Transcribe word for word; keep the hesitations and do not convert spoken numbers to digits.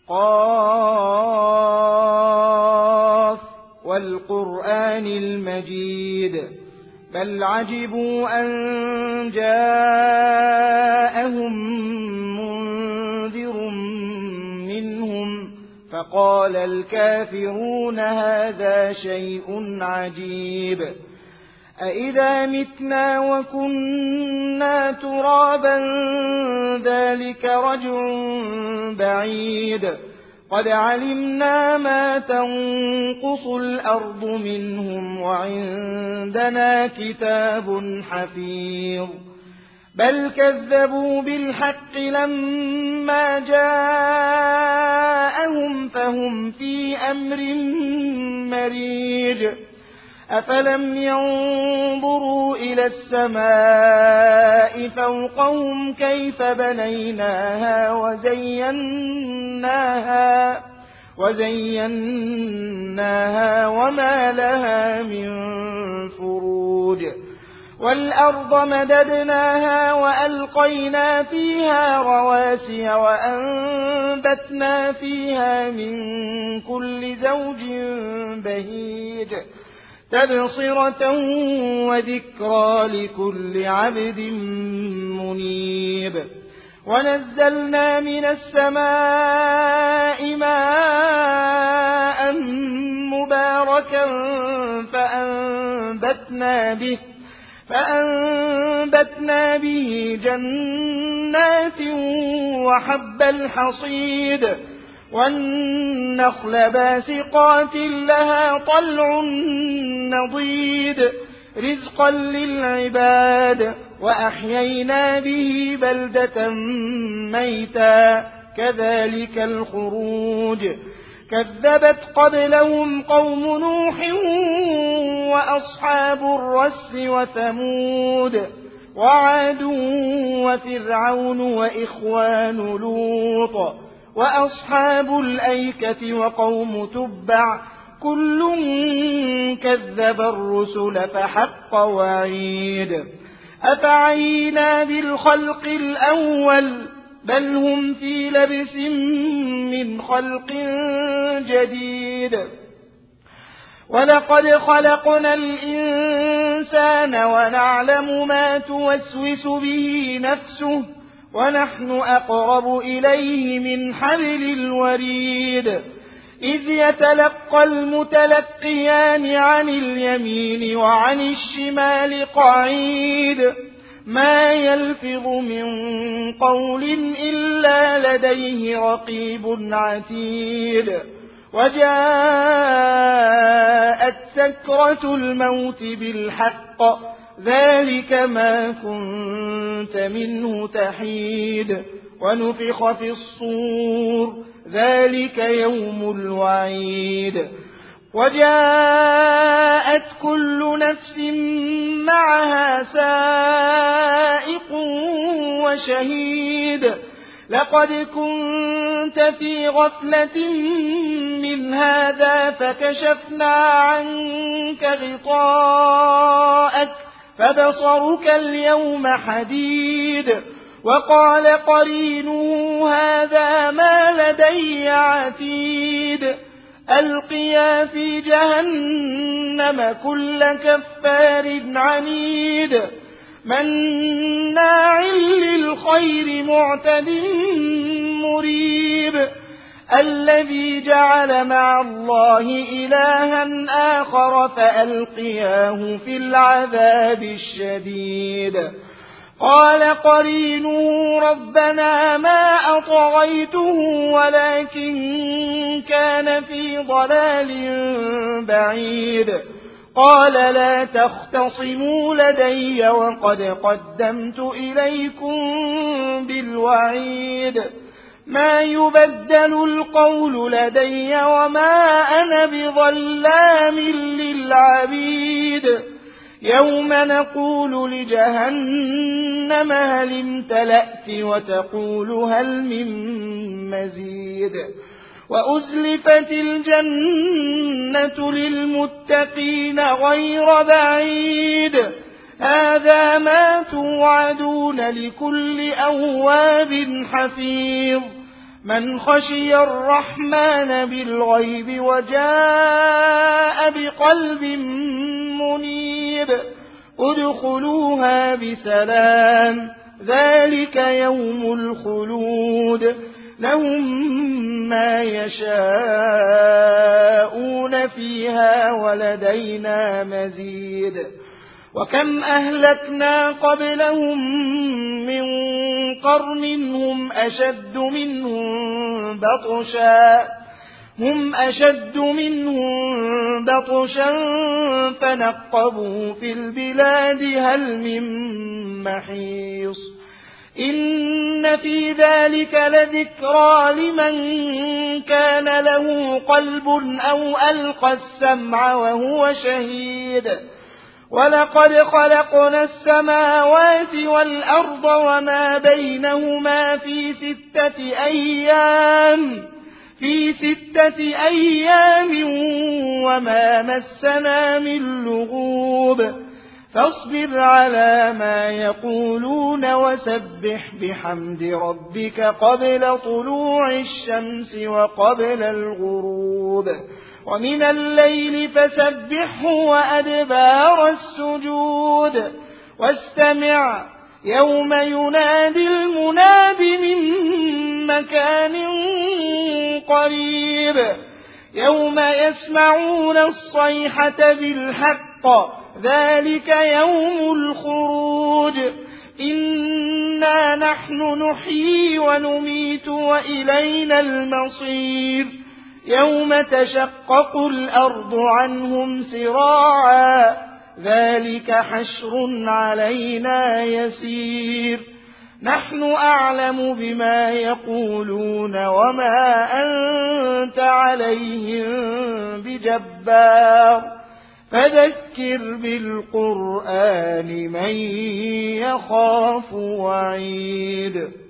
قاف والقرآن المجيد بل عجبوا أن جاءهم منذر منهم فقال الكافرون هذا شيء عجيب أإذا متنا وكنا ترابا ذلك رجع بعيد قد علمنا ما تنقص الأرض منهم وعندنا كتاب حفيظ بل كذبوا بالحق لما جاءهم فهم في أمر مريج أفلم ينظروا إلى السماء فوقهم كيف بنيناها وزيناها, وزيناها وما لها من فروج والأرض مددناها وألقينا فيها رواسي وأنبتنا فيها من كل زوج بهيج تبصرة وذكرى لكل عبد منيب ونزلنا من السماء ماء مباركا فأنبتنا به فأنبتنا به جنات وحب الحصيد والنخل باسقات لها طلع نضيد رزقا للعباد وأحيينا به بلدة ميتا كذلك الخروج كذبت قبلهم قوم نوح وأصحاب الرس وثمود وعاد وفرعون وإخوان لوط وأصحاب الأيكة وقوم تبع كل كذب الرسل فحق وعيد أفعينا بالخلق الأول بل هم في لبس من خلق جديد ولقد خلقنا الإنسان ونعلم ما توسوس به نفسه ونحن أقرب إليه من حبل الوريد إذ يتلقى المتلقيان عن اليمين وعن الشمال قعيد ما يلفظ من قول إلا لديه رقيب عتيد وجاءت سكرة الموت بالحق ذلك ما كنت منه تحيد ونفخ في الصور ذلك يوم الوعيد وجاءت كل نفس معها سائق وشهيد لقد كنت في غفلة من هذا فكشفنا عنك غطاءك فبصرك اليوم حديد وقال قرينه هذا ما لدي عتيد ألقيا في جهنم كل كفار عنيد مناع للخير معتد مريب الذي جعل مع الله إلها آخر فألقياه في العذاب الشديد قال قرينه ربنا ما أطغيته ولكن كان في ضلال بعيد قال لا تختصموا لدي وقد قدمت إليكم بالوعيد ما يبدل القول لدي وما أنا بظلام للعبيد يوم نقول لجهنم هل امتلأت وتقول هل من مزيد وأزلفت الجنة للمتقين غير بعيد هذا ما توعدون لكل أواب حفيظ من خشي الرحمن بالغيب وجاء بقلب منيب ادخلوها بسلام ذلك يوم الخلود لهم ما يشاءون فيها ولدينا مزيد وكم أهلكنا قبلهم من قرن هم أشد منهم بطشا هم أشد منهم بطشا فنقبوا في البلاد هل من محيص إن في ذلك لذكرى لمن كان له قلب أو ألقى السمع وهو شهيد ولقد خلقنا السماوات والأرض وما بينهما في ستة أيام في ستة أيام وما مسنا من لغوب فاصبر على ما يقولون وسبح بحمد ربك قبل طلوع الشمس وقبل الغروب ومن الليل فسبحه وأدبار السجود واستمع يوم ينادي المناد من مكان قريب يوم يسمعون الصيحة بالحق ذلك يوم الخروج إنا نحن نحيي ونميت وإلينا المصير يوم تشقق الأرض عنهم سراعا ذلك حشر علينا يسير نحن أعلم بما يقولون وما أنت عليهم بجبار فذكر بالقرآن من يخاف وعيد